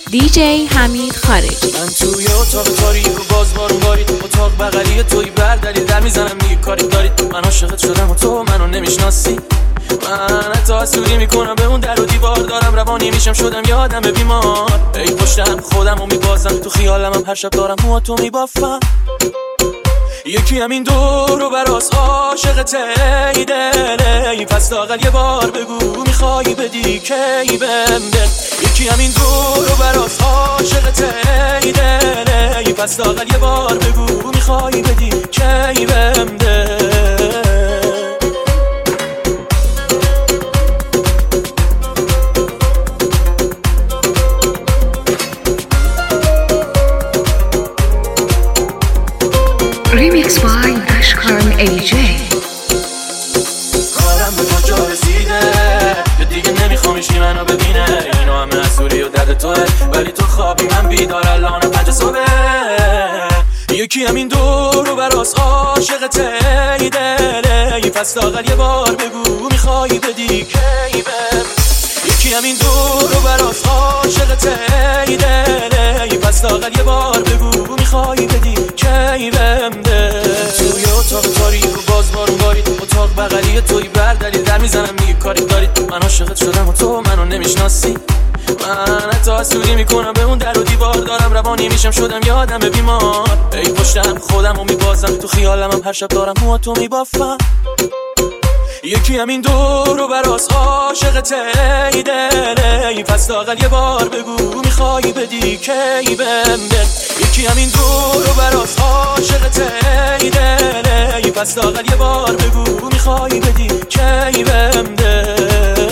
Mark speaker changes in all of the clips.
Speaker 1: دیجی حمید خارجی.
Speaker 2: من توی اتاق تاریک و باز بارون بارید، اتاق بغلی توی بردلی در میزنم میگی کاری دارید. من عاشقت شدم و تو منو نمیشناسی. من حتی حسودی میکنم به اون در و دیوار، دارم روانی میشم شدم یادم بیمار. ای پشتم خودم و میبازم تو خیالم، هم هر شب دارم موهاتو میبافم. یکی همین دور و براس عاشقت ای دل، ای پس لااقل یه بار بگو میخوای بدی کی بهم دل. یکی همین دور و براس عاشقت ای دل، ای پس لااقل یه بار بگو میخوای بدی کی بهم دل.
Speaker 1: Remix by Ashkan AJ.
Speaker 2: کارم به کجا رسیده که دیگه نمیخوام ایشی منو ببینه. اینو همه حسودی و درد توه، ولی تو خوابی من بیدار الان 5 صبح. یکی همین دور و براس عاشقت ای دل، ای پس لااقل یه بار بگو میخوای بدی کی بهم. یکی همین دور و براس عاشقت ای دل، ای پس لااقل یه بار بگو میخوای بدی کی بهم دل. توی اتاق تاریک و باز بارون بارید، اتاق بغلی توی بردلی در میزنم میگی کاری دارید. من عاشقت شدم و تو منو نمیشناسی. من حتی حسودی میکنم به اون در و دیوار، دارم روانی میشم شدم یادم بیمار. ای پشتم خودم و میبازم تو خیالم، هم هر شب دارم موهاتو میبافم. یکی همین دور و براس عاشقت ای دل، ای پس لااقل یه بار بگو میخوای بدی کی بهم دل. یکی همین دور و براس عاشقت ای دل، ای پس لااقل یه بار بگو میخوای بدی کی بهم دل.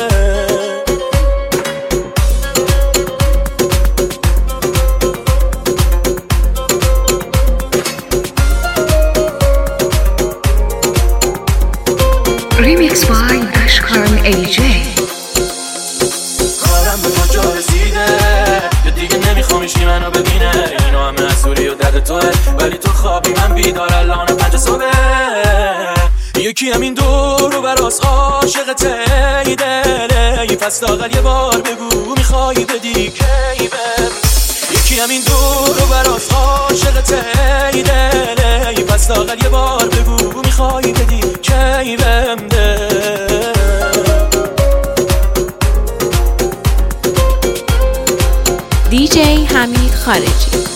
Speaker 1: Remix by Ashkan AJ.
Speaker 2: کارم به کجا رسیده که دیگه نمیخوام ایشی منو ببینه. اینو همه حسودی و درد توه، ولی تو خوابی من بیدار الان 5 صبح. یکی همین دور و براس عاشقت ای دل، ای پس لااقل یه بار بگو میخوای بدی کی بهم. یکی همین دور و براس عاشقت ای دل، ای پس لااقل یه بار بگو میخوای بدی کی بهم دل.
Speaker 1: دیجی حمید خارجی.